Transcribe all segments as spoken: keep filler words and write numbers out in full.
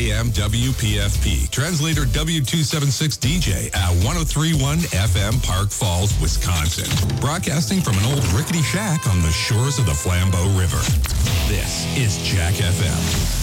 A M W P F P. Translator W two seventy-six D J at one oh three point one F M Park Falls, Wisconsin. Broadcasting from an old rickety shack on the shores of the Flambeau River. This is Jack F M.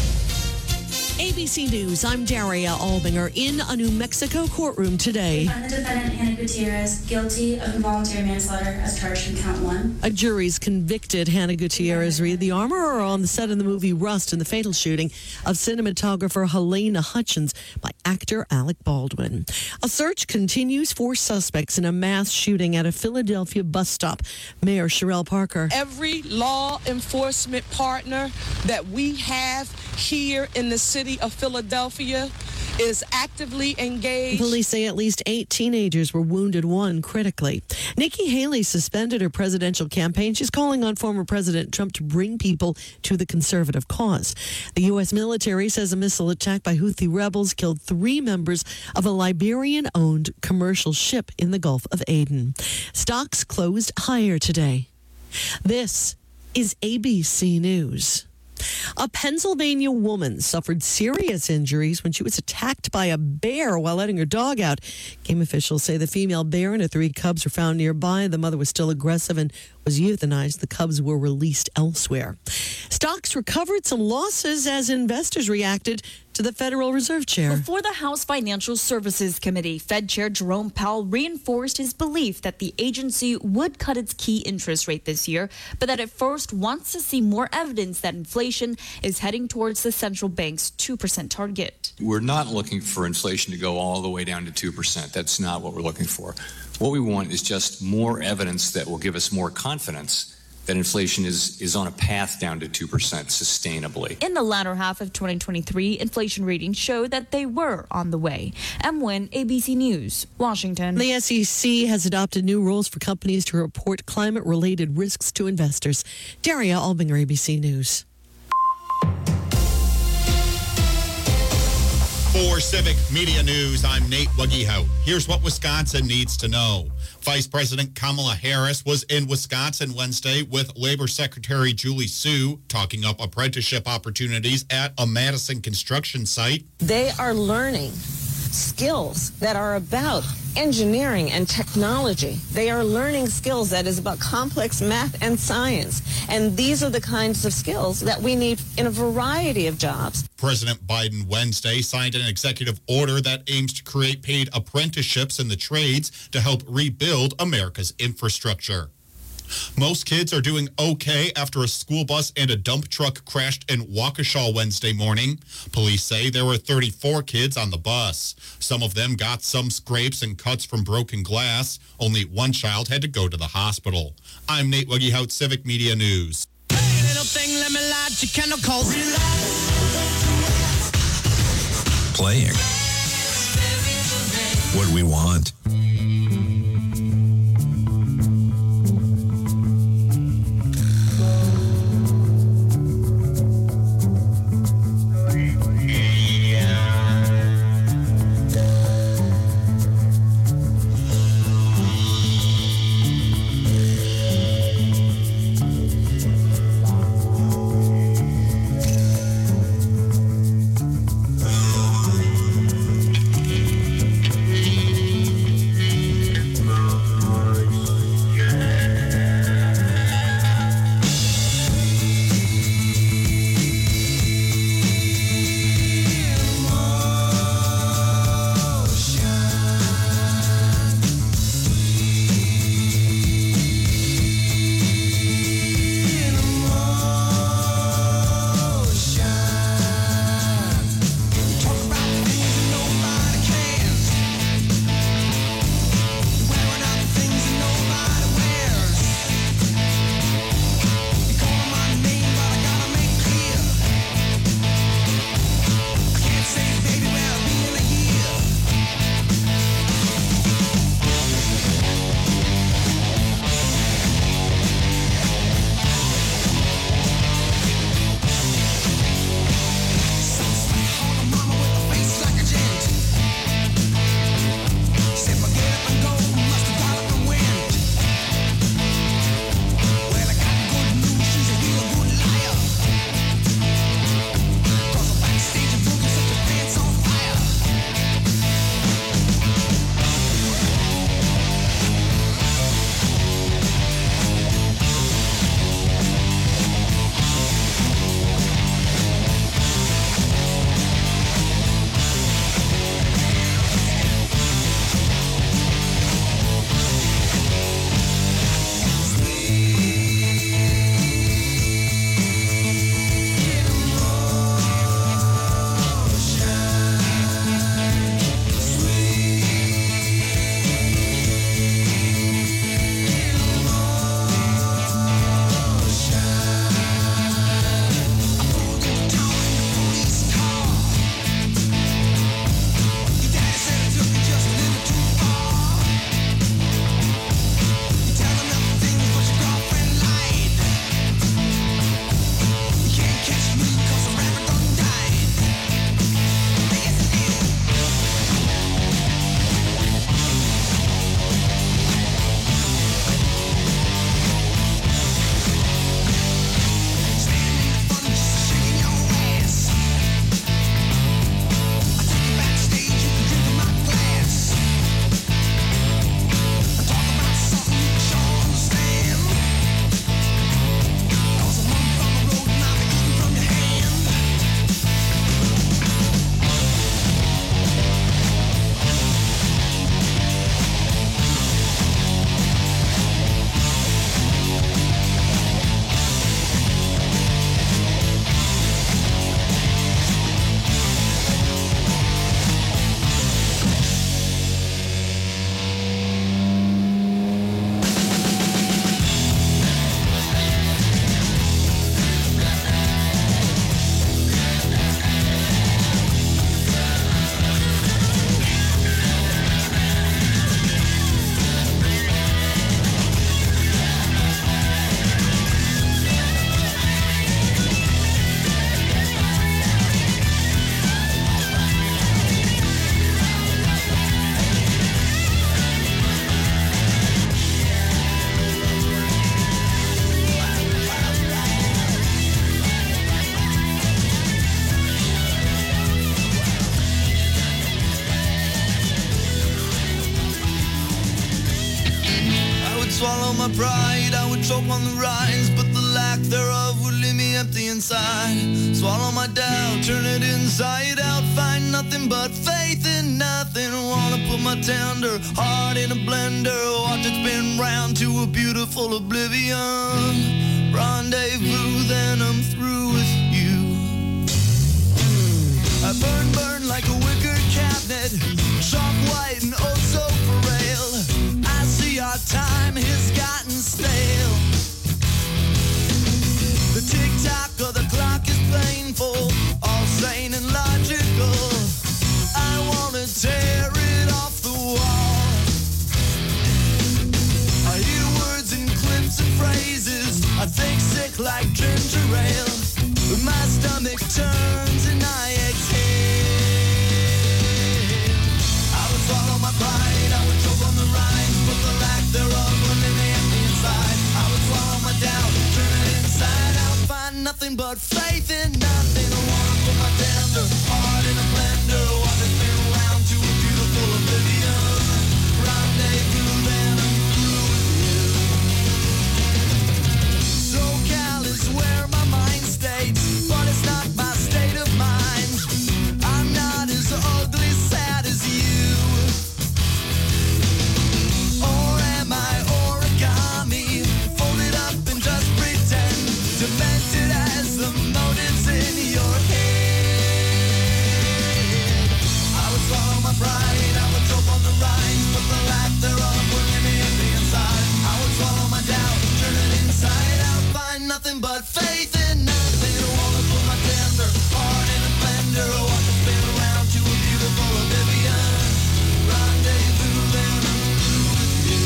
A B C News, I'm Daria Albinger in a New Mexico courtroom today. We find the defendant, Hannah Gutierrez, guilty of involuntary manslaughter as charged in count one. A jury's convicted Hannah Gutierrez, read the armorer on the set of the movie Rust in the fatal shooting of cinematographer Helena Hutchins by actor Alec Baldwin. A search continues for suspects in a mass shooting at a Philadelphia bus stop. Mayor Sherelle Parker. Every law enforcement partner that we have here in the city of Philadelphia is actively engaged. Police say at least eight teenagers were wounded, one critically. Nikki Haley suspended her presidential campaign. She's calling on former President Trump to bring people to the conservative cause. The U S military says a missile attack by Houthi rebels killed three members of a Liberian-owned commercial ship in the Gulf of Aden. Stocks closed higher today. This is A B C News. A Pennsylvania woman suffered serious injuries when she was attacked by a bear while letting her dog out. Game officials say the female bear and her three cubs were found nearby. The mother was still aggressive and was euthanized. The cubs were released elsewhere. Stocks recovered some losses as investors reacted to the Federal Reserve Chair. Before the House Financial Services Committee, Fed Chair Jerome Powell reinforced his belief that the agency would cut its key interest rate this year, but that it first wants to see more evidence that inflation is heading towards the central bank's two percent target. We're not looking for inflation to go all the way down to two percent. That's not what we're looking for. What we want is just more evidence that will give us more confidence that inflation is, is on a path down to two percent sustainably. In the latter half of twenty twenty-three, inflation readings showed that they were on the way. M. Wynn, A B C News, Washington. The S E C has adopted new rules for companies to report climate-related risks to investors. Daria Albinger, A B C News. For Civic Media News, I'm Nate Wuggyhout. Here's what Wisconsin needs to know. Vice President Kamala Harris was in Wisconsin Wednesday with Labor Secretary Julie Su, talking up apprenticeship opportunities at a Madison construction site. They are learning skills that are about engineering and technology. They are learning skills that is about complex math and science. And these are the kinds of skills that we need in a variety of jobs. President Biden Wednesday signed an executive order that aims to create paid apprenticeships in the trades to help rebuild America's infrastructure. Most kids are doing okay after a school bus and a dump truck crashed in Waukesha Wednesday morning. Police say there were thirty-four kids on the bus. Some of them got some scrapes and cuts from broken glass. Only one child had to go to the hospital. I'm Nate Wuggyhout, Civic Media News. Hey, little thing, let me light your candle cold. Playing what we want. my pride, I would choke on the rinds, but the lack thereof would leave me empty inside. Swallow my doubt, turn it inside out, find nothing but faith in nothing. Wanna put my tender heart in a blender, watch it spin round to a beautiful oblivion. Rendezvous, then I'm through with you. I burn, burn like a wicker cabinet, chalk white and oh so frail. I see our time has gotten stale. The tick-tock of the clock is painful, all sane and logical. I wanna tear it off the wall. I hear words and clips and phrases, I think sick like ginger ale. My stomach turns and I exhale. I would swallow my pride, I would choke on the rinds, but the lack thereof would leave me empty inside. I would swallow my doubt, turn it inside out, find nothing but faith in nothing. I wanna put my tender heart in a blender, watch it spin around to a beautiful oblivion. Rendezvous, then I'm through with you. SoCal is where my mind stays, but it's not my state of mind. I'm not as ugly sad as you. Or am I origami, folded up and just pretend, demented as the motives in your head. I would swallow my pride, I would choke on the rinds, but the lack thereof would leave me empty inside. I would swallow my doubt, turn it inside out, find nothing but faith in nothing. I wanna put my tender heart in a blender, watch it spin around to a beautiful oblivion. Rendezvous, then I'm through with you.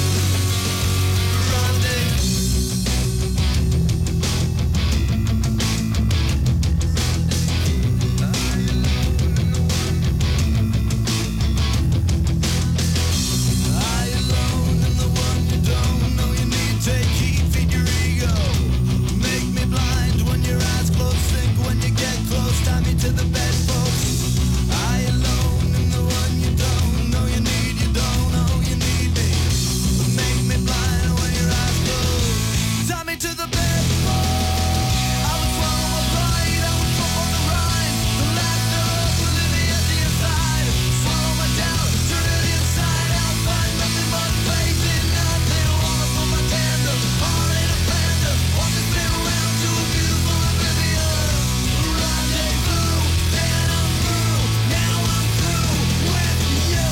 I alone am the one you don't know you need. Take heed, feed your ego. Make me blind when your eyes close, think when you get close, tie me to the bedpost. I alone am the one you don't know you need, you don't know you need me. Make me blind when your eyes close, tie me to the bedpost. I would swallow my pride, I would choke on the rinds, the lack thereof would leave me at the inside. Swallow my doubt, turn it inside out, find nothing but faith in nothing. Wanna put my tender heart in a blender, watch it spin around to a beautiful oblivion. Rendezvous, then I'm through, now I'm through with you.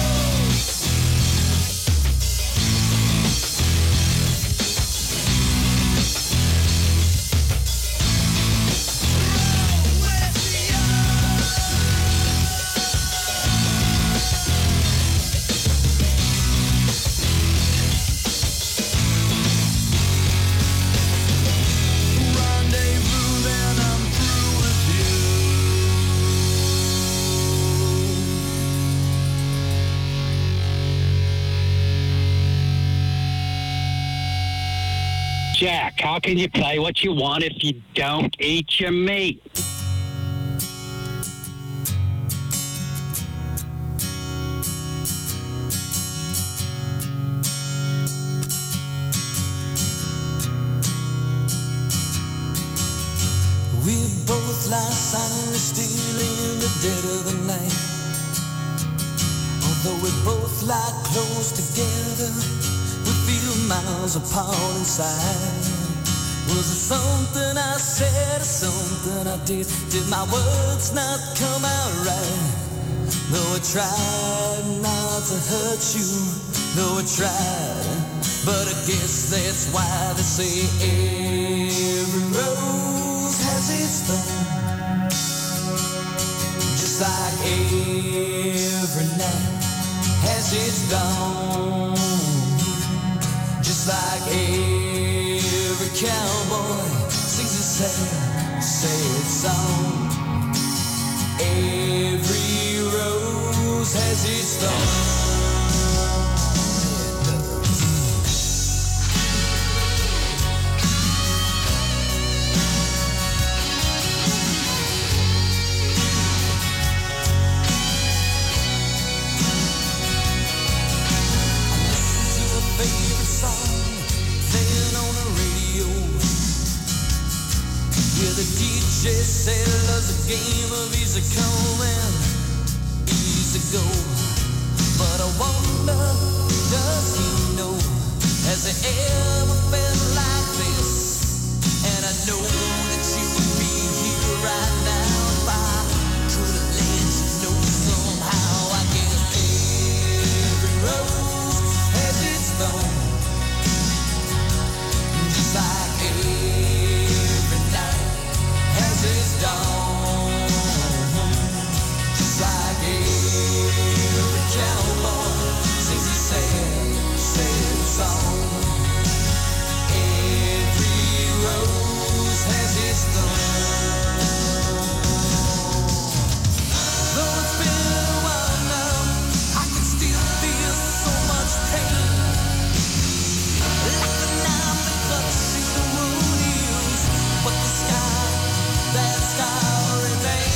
Rendezvous, then I'm through with you. Jack, how can you play what you want if you don't eat your meat? We both lie silently still in the dead of the night. Although we both lie close together, we feel miles apart inside. Was it something I said or something I did? Did my words not come out right? Though I tried not to hurt you, though I tried, but I guess that's why they say every rose has its thorn. Just like every night has its dawn. Just like every cowboy sings a sad, sad song. Every rose has its thorn. Favorite song, then She said love's a game of easy come and easy go. But I wonder, does he know? Has he ever felt like this? And I know that you would be here right now if I could have let you know somehow. I guess every rose has its thorn, just like every night has its dawn, just like every cowboy sings a sad, sad song. Every rose has its thorn. Though it's been a while now, I can still feel so much pain. Like the knife that cuts through the wound heals, but the sky, that sky remains.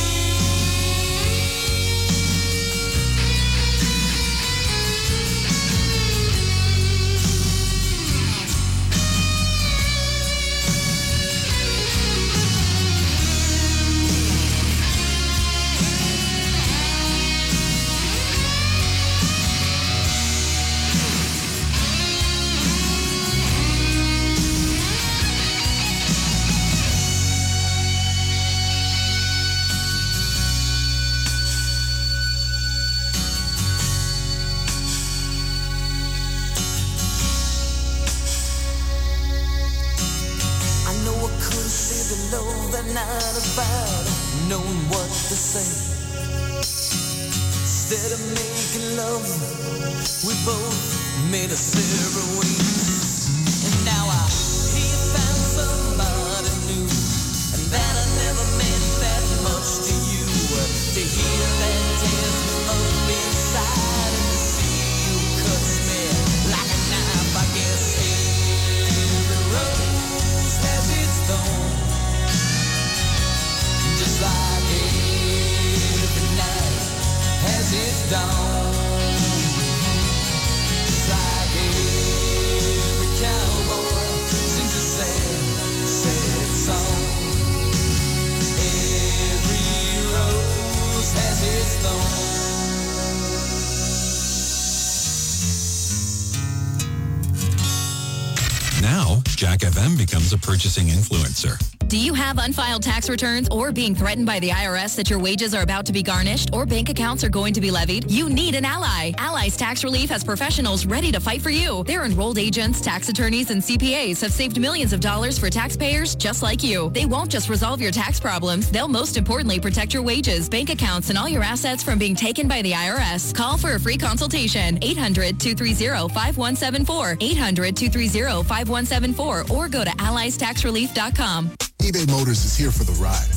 I know I could have said the love that night about knowing what to say. Instead of making love, we both made us separate ways. And now I hear you found somebody new, and that I never meant that much to you. To hear that tears me up inside, and to see you cuts me like a knife. I guess every rose has its thorn, just like every night has its dawn, just like every cowboy sings a sad, sad song. Every rose has its thorn. Now, Jack F M becomes a purchasing influencer. Do you have unfiled tax returns or being threatened by the I R S that your wages are about to be garnished or bank accounts are going to be levied? You need an ally. Allies Tax Relief has professionals ready to fight for you. Their enrolled agents, tax attorneys, and C P As have saved millions of dollars for taxpayers just like you. They won't just resolve your tax problems. They'll most importantly protect your wages, bank accounts, and all your assets from being taken by the I R S. Call for a free consultation. eight hundred, two three zero, five one seven four. eight hundred, two three zero, five one seven four or go to allies tax relief dot com. eBay Motors is here for the ride.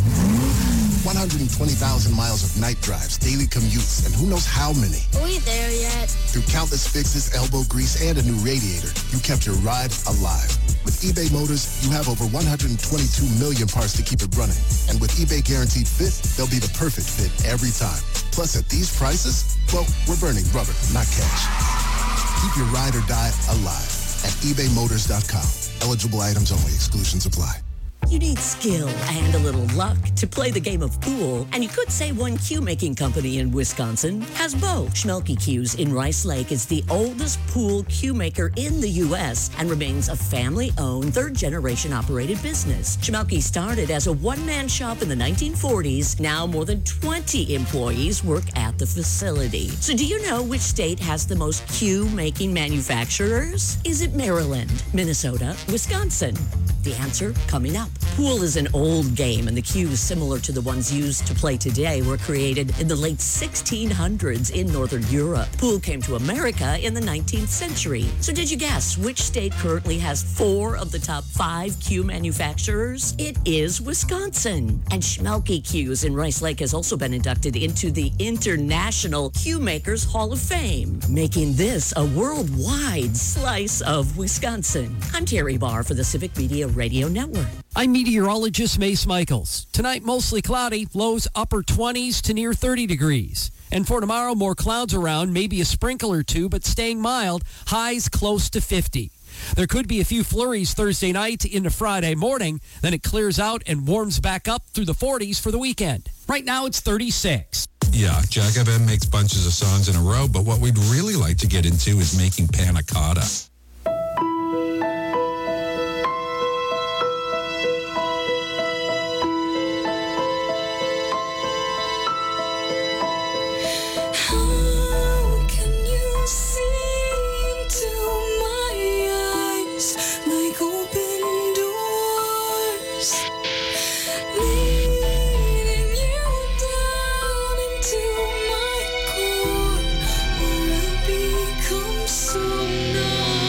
one hundred twenty thousand miles of night drives, daily commutes, and who knows how many. Are we there yet? Through countless fixes, elbow grease, and a new radiator, you kept your ride alive. With eBay Motors, you have over one hundred twenty-two million parts to keep it running. And with eBay Guaranteed Fit, they'll be the perfect fit every time. Plus, at these prices, well, we're burning rubber, not cash. Keep your ride or die alive at ebay motors dot com. Eligible items only. Exclusions apply. You need skill and a little luck to play the game of pool, and you could say one cue-making company in Wisconsin has both. Schmelke Cues in Rice Lake is the oldest pool cue maker in the U S and remains a family-owned, third-generation operated business. Schmelke started as a one-man shop in the nineteen forties. Now more than twenty employees work at the facility. So do you know which state has the most cue-making manufacturers? Is it Maryland, Minnesota, Wisconsin? The answer coming up. Pool is an old game, and the cues similar to the ones used to play today were created in the late sixteen hundreds in Northern Europe. Pool came to America in the nineteenth century. So did you guess which state currently has four of the top five cue manufacturers? It is Wisconsin. And Schmelke Cues in Rice Lake has also been inducted into the International Cue Makers Hall of Fame, making this a worldwide slice of Wisconsin. I'm Terry Barr for the Civic Media Radio Network. I'm meteorologist Mace Michaels. Tonight, mostly cloudy, lows upper twenties to near thirty degrees. And for tomorrow, more clouds around, maybe a sprinkle or two, but staying mild, highs close to fifty. There could be a few flurries Thursday night into Friday morning. Then it clears out and warms back up through the forties for the weekend. Right now it's thirty-six. Yeah, Jack F M makes bunches of songs in a row, but what we'd really like to get into is making panna cotta. So numb.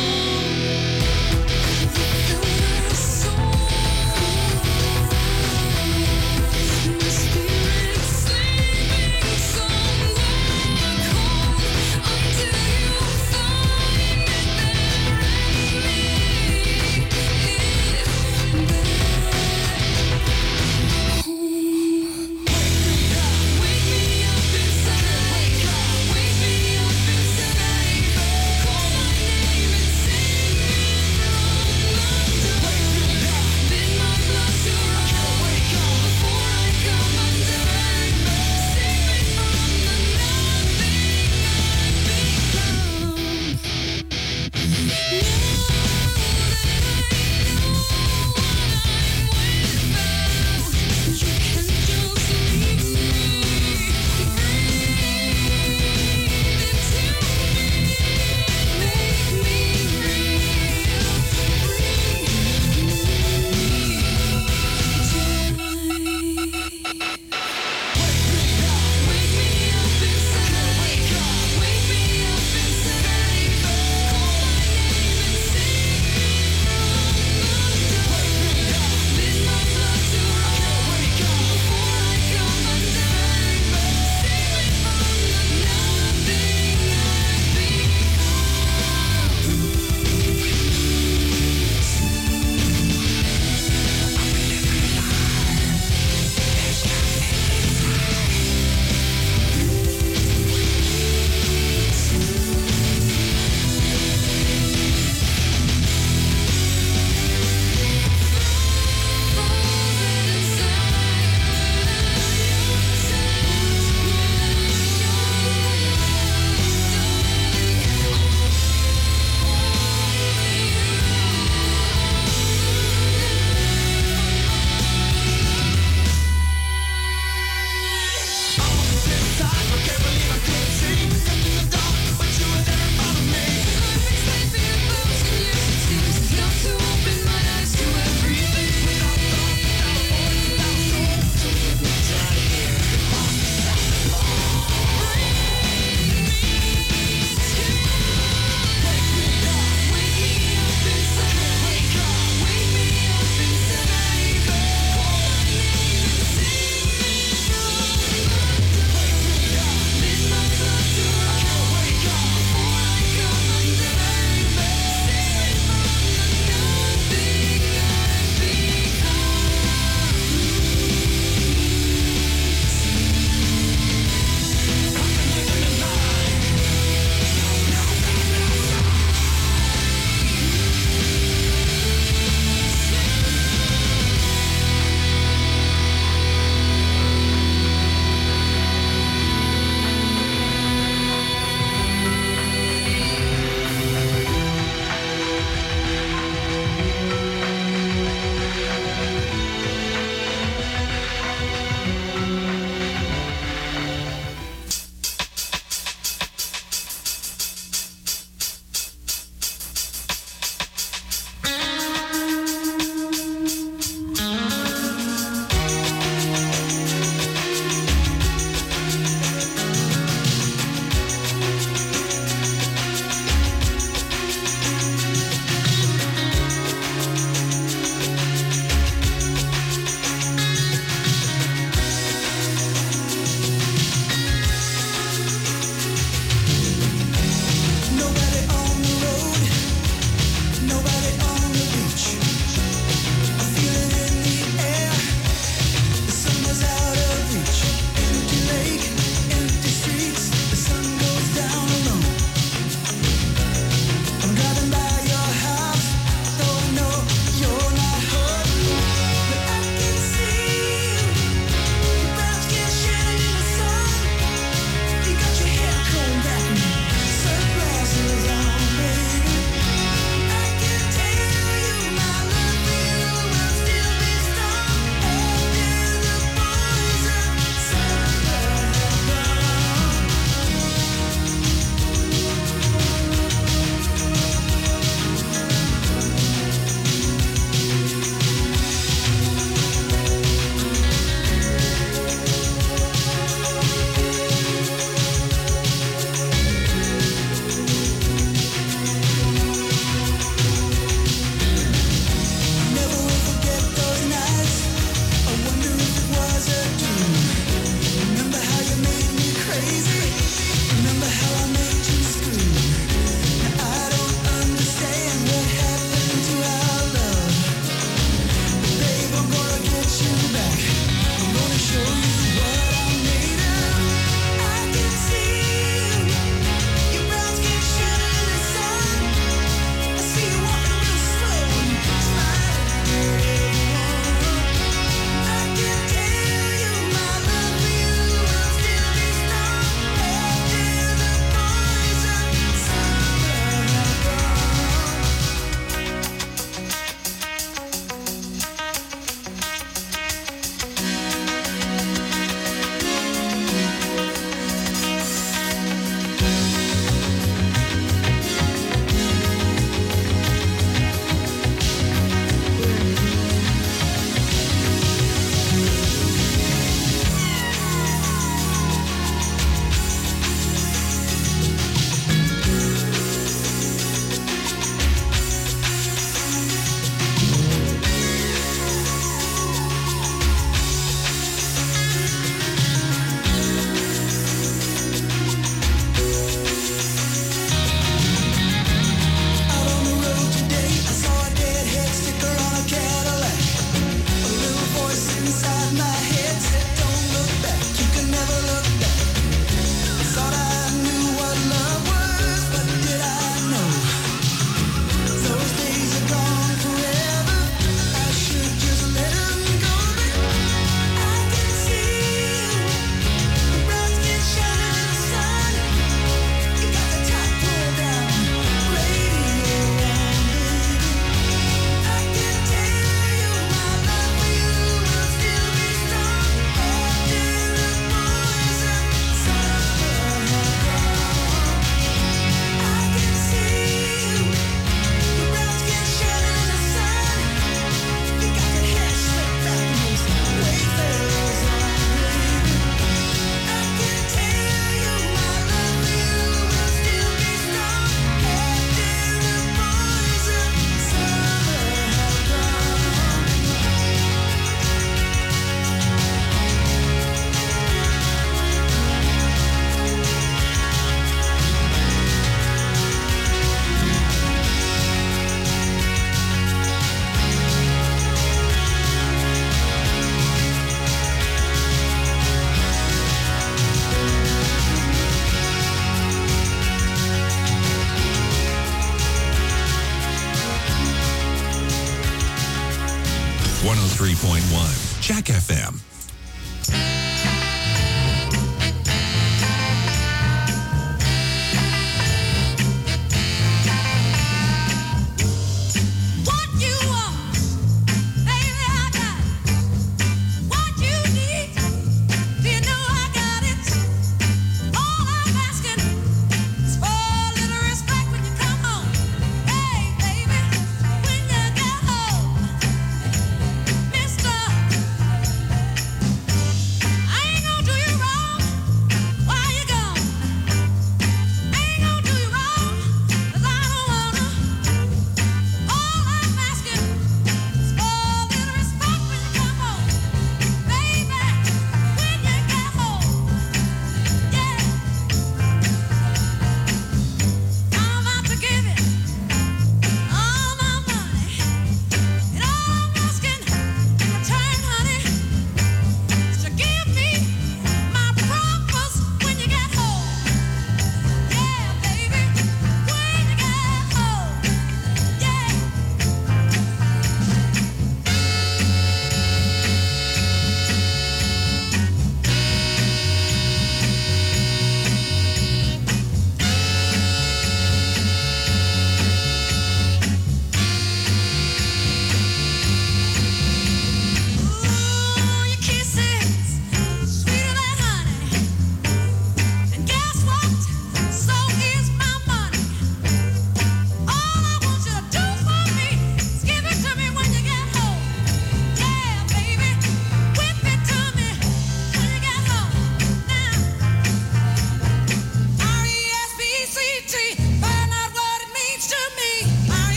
one oh three point one Jack F M.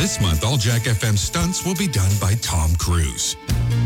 This month, all Jack F M stunts will be done by Tom Cruise.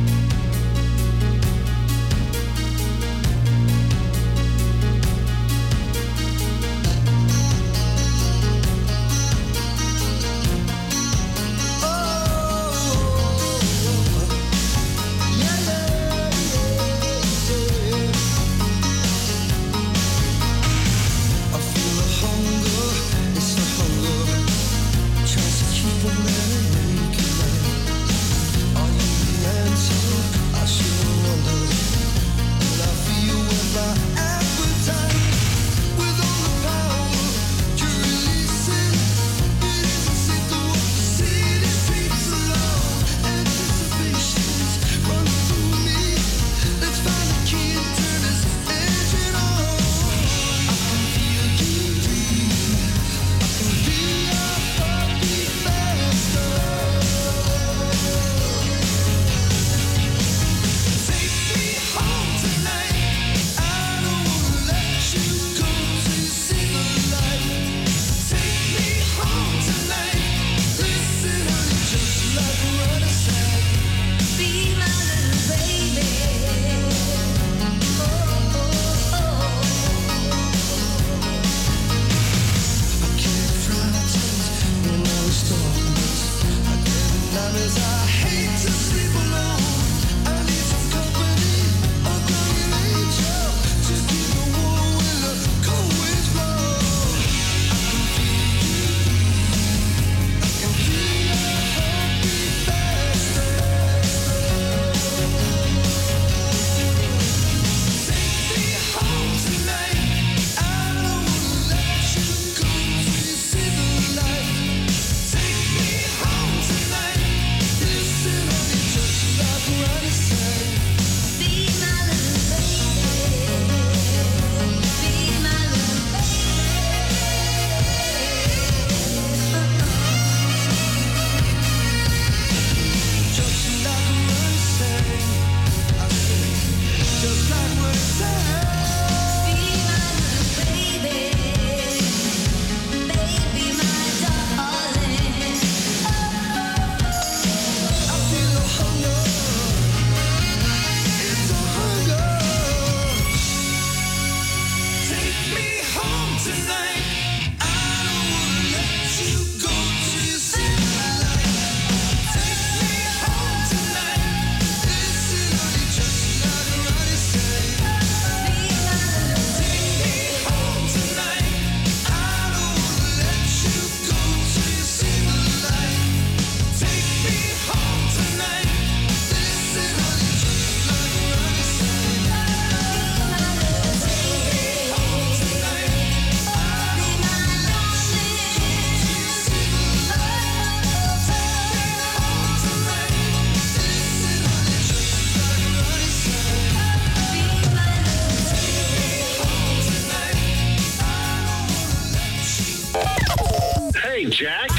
Jack?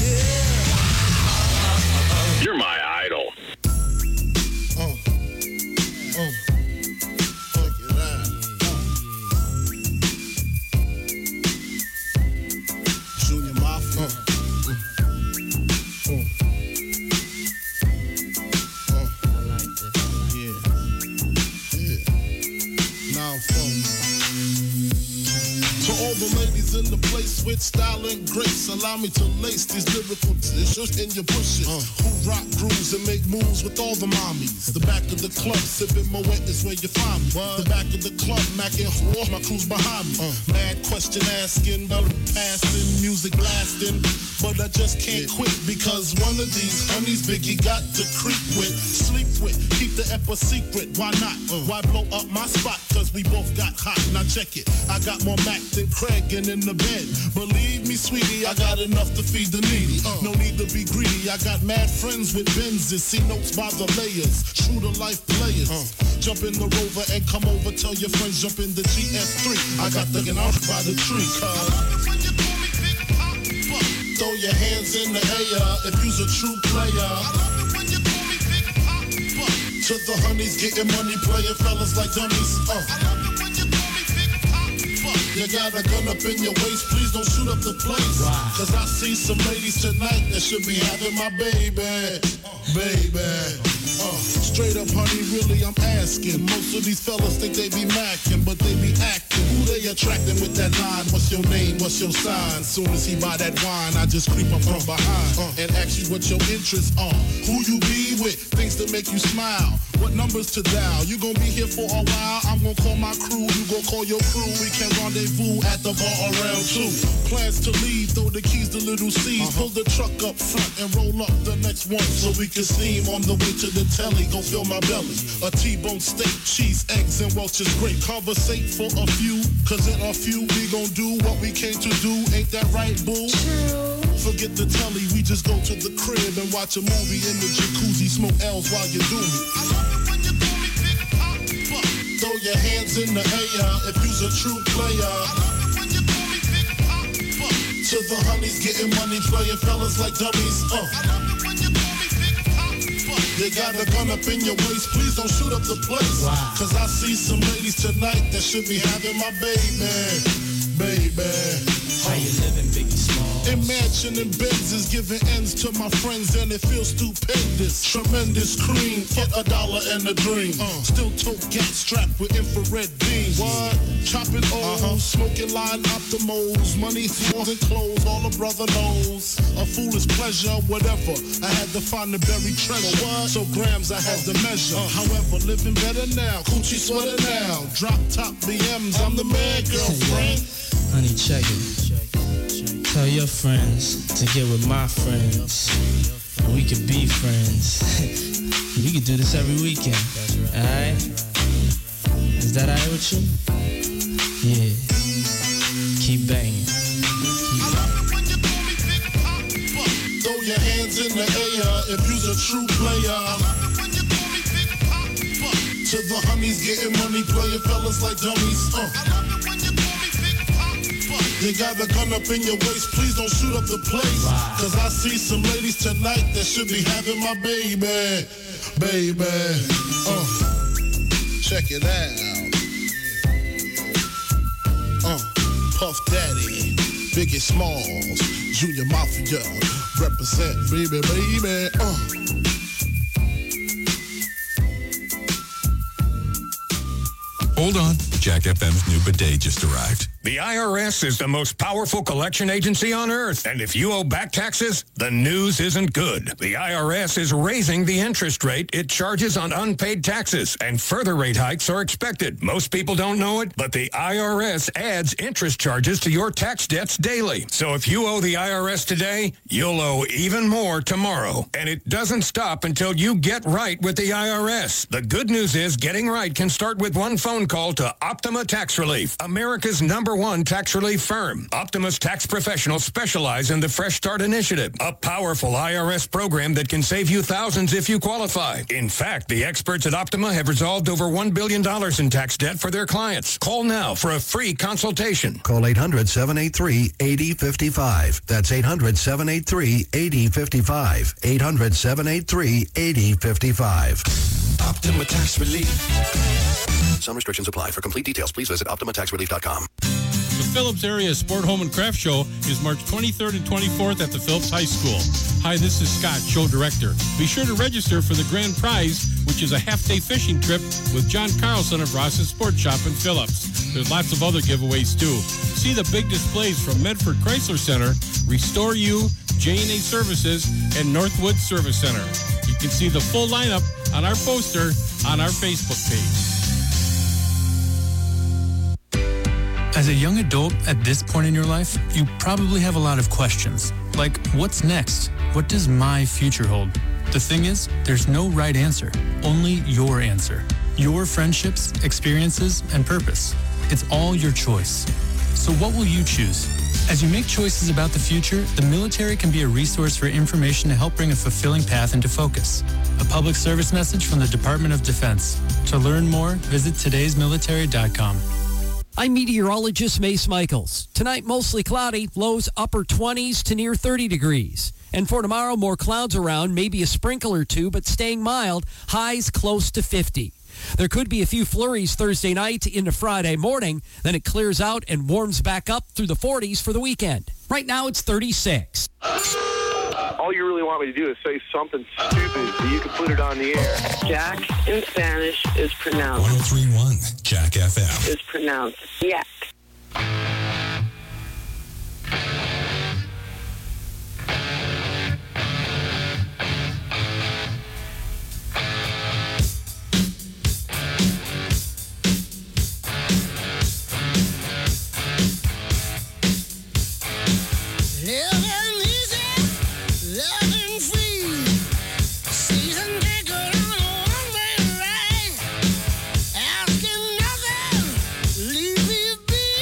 You're my idol. Oh. Oh. Look at that. Junior Mafia. Uh. Uh. Uh. Uh. I like this. Yeah. Yeah. Now phone. To all the ladies in the place with style and grace, allow me to lace these lyrical tissues in your bushes. Uh. Who rock grooves and make moves with all the mommies. The back of the club, sipping my wet is where you find me. What? The back of the club, macking whore, my crew's behind me. Uh. Mad question asking, bell passing, music blasting. But I just can't yeah. quit because one of these honeys Biggie got to creep with, sleep with, keep the ep a secret. Why not? Uh. Why blow up my spot? Cause we both got hot. Now check it. I got more Mac than Craig and in the bed. Believe me, sweetie, I got enough to feed the needy. Uh. No need to be greedy. I got mad friends with Benzes. See notes by the layers. True to life players. Uh. Jump in the Rover and come over. Tell your friends jump in the G F three. I got the get out by the tree. Cause throw your hands in the air if you's a true player. I love it when you call me Big Papa. To the honeys getting money, playing fellas like dummies. Uh. I love it when you call me Big Papa. You got a gun up in your waist, please don't shoot up the place. Cause I see some ladies tonight that should be having my baby, baby. Uh, straight up, honey, really, I'm asking. Most of these fellas think they be macking, but they be acting. Who they attracting with that line? What's your name? What's your sign? Soon as he buy that wine, I just creep up from behind uh, and ask you what your interests are. Who you be with? Things that make you smile. What numbers to dial? You gon' be here for a while. I'm gon' call my crew. You gon' call your crew. We can rendezvous at the bar around two. Plans to leave, throw the keys to little C's. Uh-huh. Pull the truck up front and roll up the next one so we can steam on the way to the telly. Go fill my belly. A T-bone steak, cheese, eggs, and Welch's grape. Conversate for a few, cause in a few we gon' do what we came to do. Ain't that right, boo? True. Forget the telly, we just go to the crib and watch a movie in the jacuzzi. Smoke L's while you do me. I love it when you call me Big Papa. Throw your hands in the air if you's a true player. I love it when you call me Big Papa. To the honeys getting money, playing fellas like dummies. Uh. I love it when you call me Big Papa. You got a gun up in your waist, please don't shoot up the place. Wow. Cause I see some ladies tonight that should be having my baby, baby. How you living, Biggie Small? Imagine in Benzes giving ends to my friends and it feels stupendous. Tremendous cream, get a dollar and a dream. Uh, still tote gas strapped with infrared beams. What? Chopping O's, uh-huh. Smoking line optimals. Money, phones and clothes, all a brother knows. A foolish pleasure, whatever. I had to find the buried treasure. What? So grams I had to measure. Uh, however, living better now. Coochie sweater now. Drop top B Ms, I'm the man, girlfriend. Honey, check it. Tell your friends to get with my friends. And we could be friends. We could do this every weekend. Alright? Is that alright with you? Yeah. Keep banging. Keep banging. Throw your hands in the air if you's a true player. To the honeys getting money, playing fellas like dummies. Uh. You got a gun up in your waist, please don't shoot up the place. Wow. Cause I see some ladies tonight that should be having my baby, baby. Uh, check it out. Uh, Puff Daddy, Biggie Smalls, Junior Mafia, represent, baby, baby. Uh. Hold on, Jack F M's new bidet just arrived. The I R S is the most powerful collection agency on earth, and if you owe back taxes, the news isn't good. The I R S is raising the interest rate it charges on unpaid taxes, and further rate hikes are expected. Most people don't know it, but the I R S adds interest charges to your tax debts daily. So if you owe the I R S today, you'll owe even more tomorrow. And it doesn't stop until you get right with the I R S. The good news is getting right can start with one phone call to Optima Tax Relief, America's number one tax relief firm. Optima's tax professionals specialize in the Fresh Start Initiative, a powerful I R S program that can save you thousands if you qualify. In fact, the experts at Optima have resolved over one billion dollars in tax debt for their clients. Call now for a free consultation. Call eight hundred, seven eight three, eight zero five five. That's eight hundred, seven eight three, eight zero five five. eight hundred, seven eight three, eight zero five five. Optima Tax Relief. Some restrictions apply. For complete details, please visit optima tax relief dot com. The Phillips Area Sport Home and Craft Show is March twenty-third and twenty-fourth at the Phillips High School. Hi, this is Scott, show director. Be sure to register for the grand prize, which is a half-day fishing trip with John Carlson of Ross's Sport Shop in Phillips. There's lots of other giveaways, too. See the big displays from Medford Chrysler Center, Restore You, J and A Services, and Northwood Service Center. You can see the full lineup on our poster on our Facebook page. As a young adult at this point in your life, you probably have a lot of questions. Like, what's next? What does my future hold? The thing is, there's no right answer, only your answer. Your friendships, experiences, and purpose. It's all your choice. So what will you choose? As you make choices about the future, the military can be a resource for information to help bring a fulfilling path into focus. A public service message from the Department of Defense. To learn more, visit todays military dot com. I'm meteorologist Mace Michaels. Tonight, mostly cloudy, lows upper twenties to near thirty degrees. And for tomorrow, more clouds around, maybe a sprinkle or two, but staying mild, highs close to fifty. There could be a few flurries Thursday night into Friday morning. Then it clears out and warms back up through the forties for the weekend. Right now it's thirty-six. All you really want me to do is say something stupid so you can put it on the air. Jack in Spanish is pronounced. one oh three point one Jack F M. Is pronounced yak. Asking nothing, leave me be.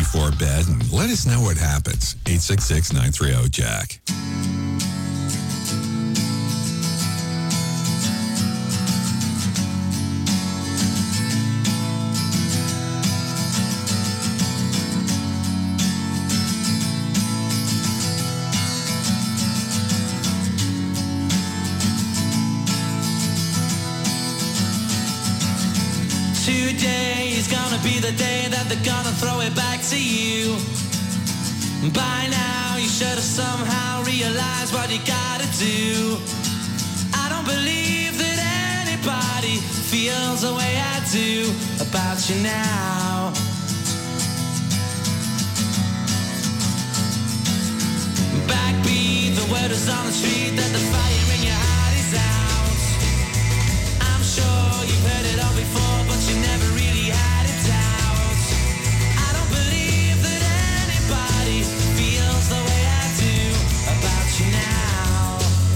before bed and let us know what happens. eight six six, nine three zero, Jack. Today is gonna be the day that they're gonna throw it back to you. By now you should have somehow realized what you gotta do. I don't believe that anybody feels the way I do about you now. Backbeat, the word is on the street that the fire in your heart is out. I'm sure you've heard it all before, but you never really had it out. I don't believe that anybody feels the way I do about you now.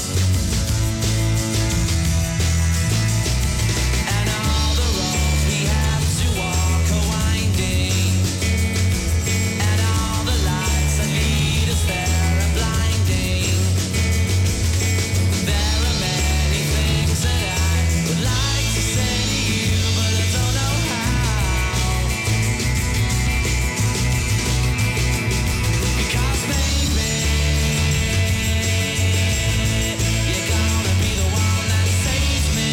And all the roads we have to walk are winding, and all the lights that lead us there are blinding. There are many things that I would like to say to you, but I don't know how. Because maybe you're gonna be the one that saves me.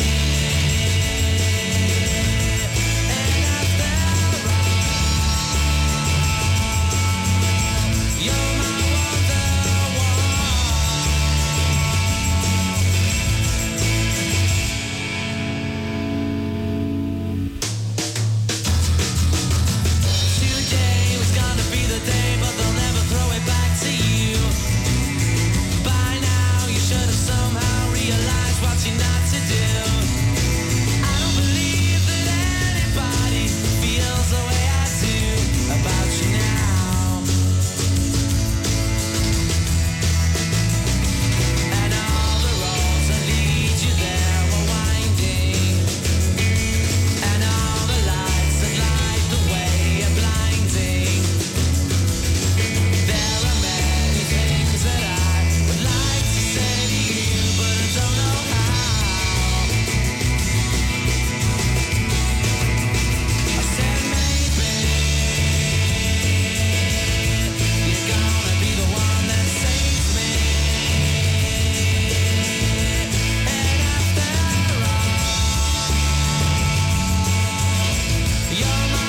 And after all, you're my Today was gonna be the day, but they'll never throw it back to you. By now, you should have somehow realized what you're not to do. I don't believe that anybody feels the way I do about you now. And all the roads that lead you there were winding, and all the lights that light the way are blinding. There are many things that I would like to say to you, but I don't know how. I said maybe you're gonna be the one that saves me. And after all, you're my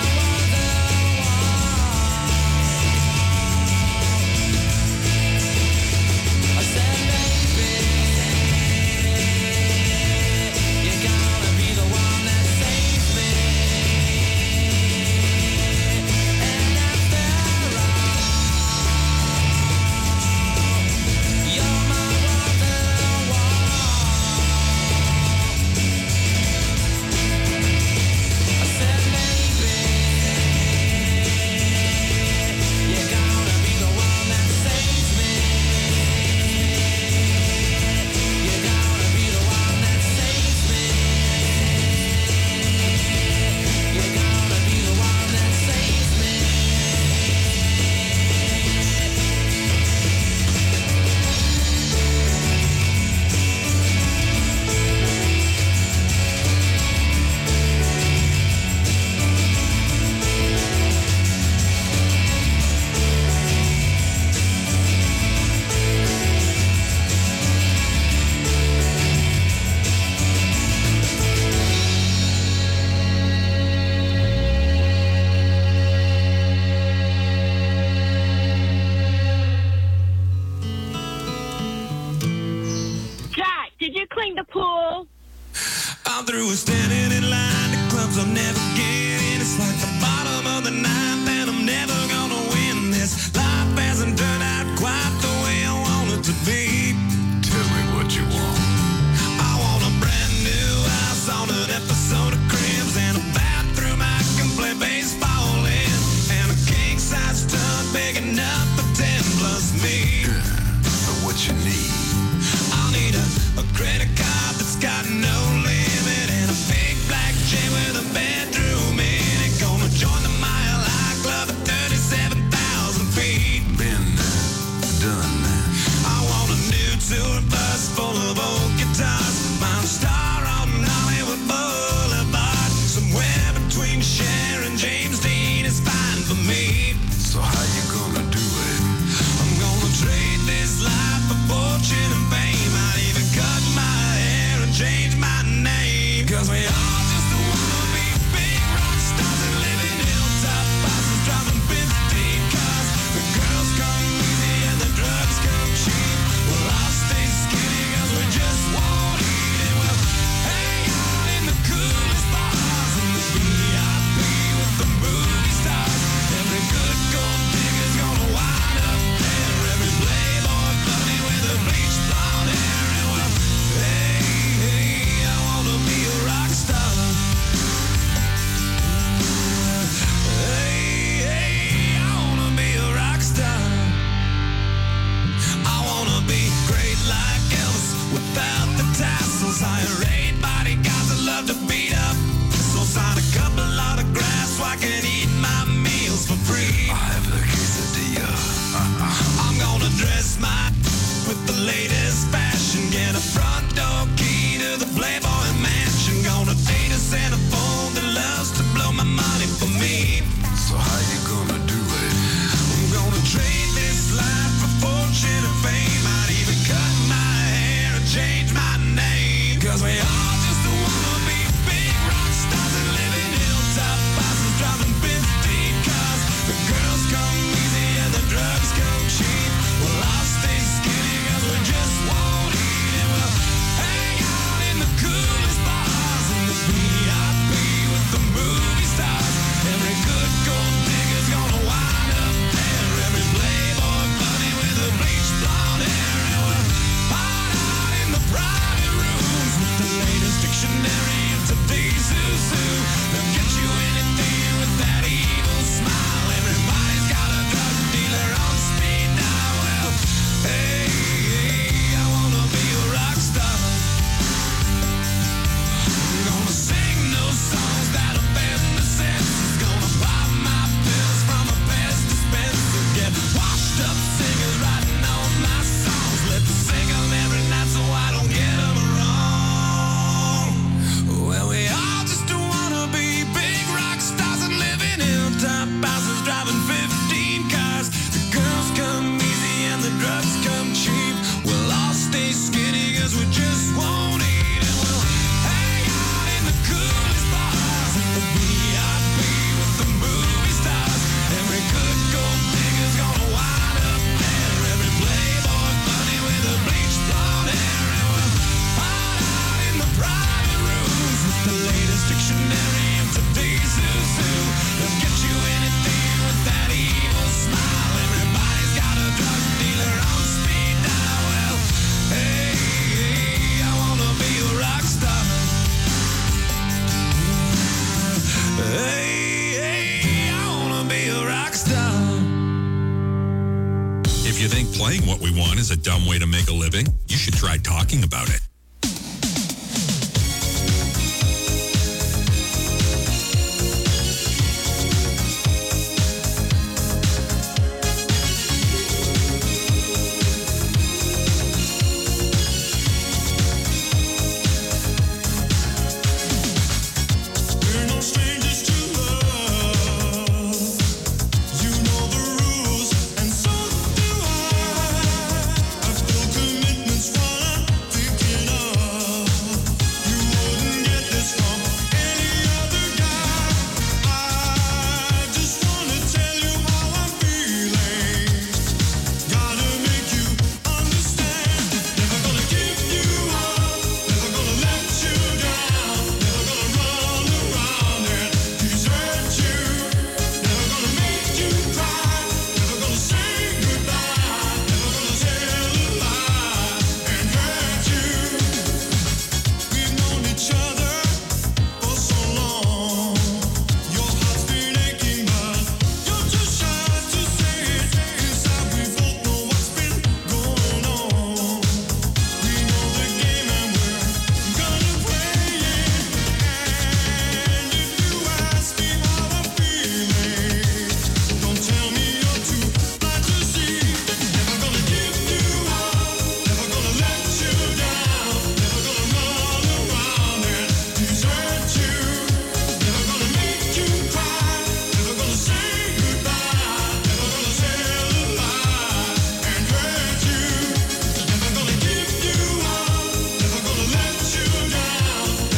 I said maybe you're gonna be the one that saves me. And after all, you're my I said maybe you're gonna be the one that saves me. You're gonna be the one that saves me. You're gonna be the one that saves me. Jack, did you clean the pool? I'm through with standing in line to clubs I'll never get in. It's like the bottom of the ninth and I'm never gonna win this. Life hasn't turned out quite the way I want it to be. Tell me what you want. I want a brand new house on an episode of Cribs and a bathroom I can play baseball in, and a king-size tub big enough for ten plus me. What you need? I'll need a, a credit card that's got no limit and a big black chain with a bedroom in it. Gonna join the Mile High Club at thirty-seven If you think playing what we want is a dumb way to make a living, you should try talking about it.